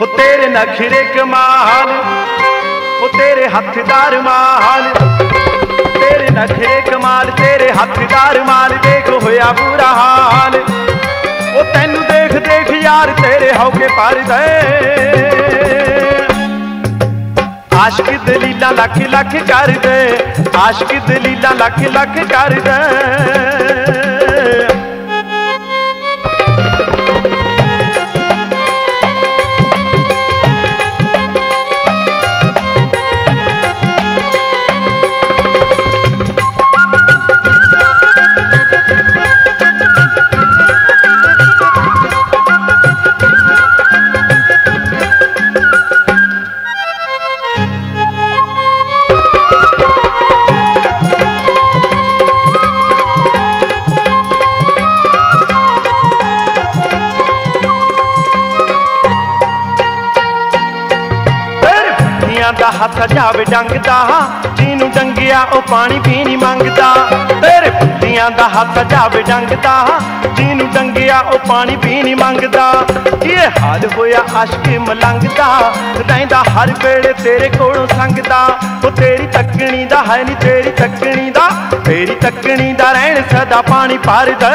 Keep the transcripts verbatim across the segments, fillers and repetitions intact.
तेरे नखरे कमाल, वो तेरे हथदार माल, तेरे नखरे कमाल, तेरे हथदार माल, देख होया बुरा हाल। वो तैनू देख देख यार तेरे हौके पर दे, आशिक दलीला लख लख कर दे, आशिक दलीला लख लख कर दे। दा हथ जावे डंगदा, जीनू डंगिया ओ पानी भी नहीं मंगदा। तेरे पुत्तियां दा हथ जावे डंगदा, जीनू डंगिया ओ पानी भी नहीं मंगदा। ये हाल होया आशिक मलंगदा, रहिंदा हर वेले तेरे कोलों संगदा। ओ तेरी तकनी दा है नी, तेरी तकनी दा, तेरी तकनी दा रहन सदा पानी भर दे।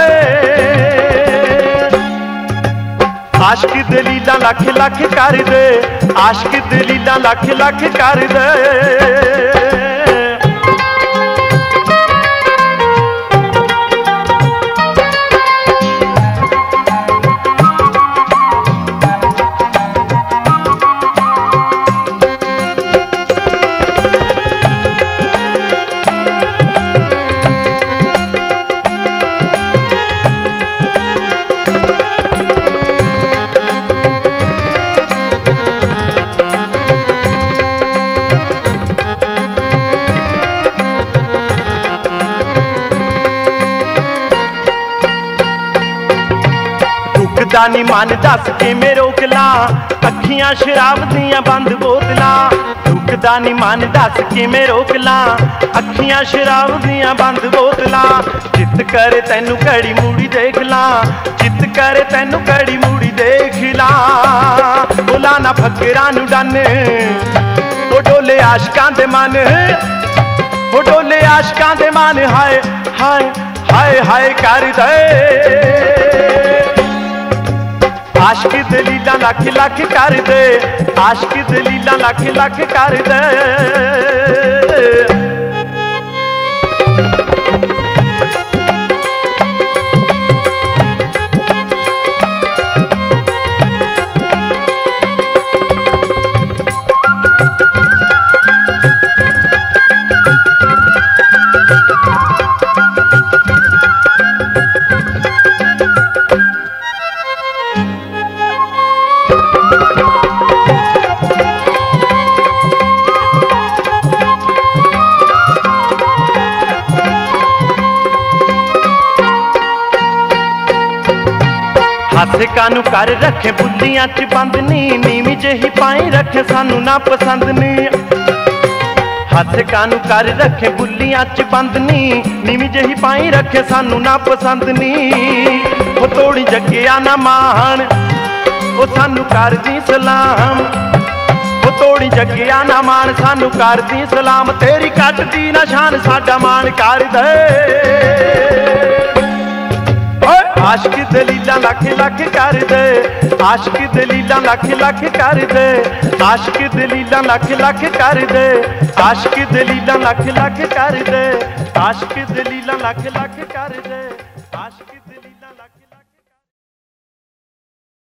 आशिक दलीला लख लख कर दे, आशिक दलीला लख लख कर दे। रुकदा नी मन दस किवें रोक ला, अखियां शराब दियां बंद बोतलां। रुकदा नी मन दस किवें रोक ला, अखियां शराब दियां बंद बोतलां। चित करे तैनू घड़ी मूड़ी देख ला, चित करे तैनू घड़ी मूड़ी देख ला। बोला ना फकरां नू डन, ओ डोले आशिकां दे मन, ओ डोले आशिकां दे मन। हाय हाय हाय हाय कर दे, आशिक दलीला लख लख कर दे, आशिक दलीला लख लख कर दे। हासे कानू कर रखे बुद्धियां च बंद नी, नीवी जही पाई रखे सानू ना पसंद नी। हासे कानू कर रखे बुद्धियां च बंद नी, नीवी जही पाई रखे सानू ना पसंद नी। वो तोड़ी जगिया ना मान, वो सानू कर दी सलाम। वो तोड़ी जगिया ना मान, सानू कर दी सलाम। तेरी कट दी ना शान, साडा मान कर दे। आशिक दलीला लख लख कर दे, आशिक दलीला लख लख कर दे, आशिक दलीला लख लख कर दे, आशिक दलीला लख लख कर दे, आशिक दलीला लख लख कर दे, आशिक दलीला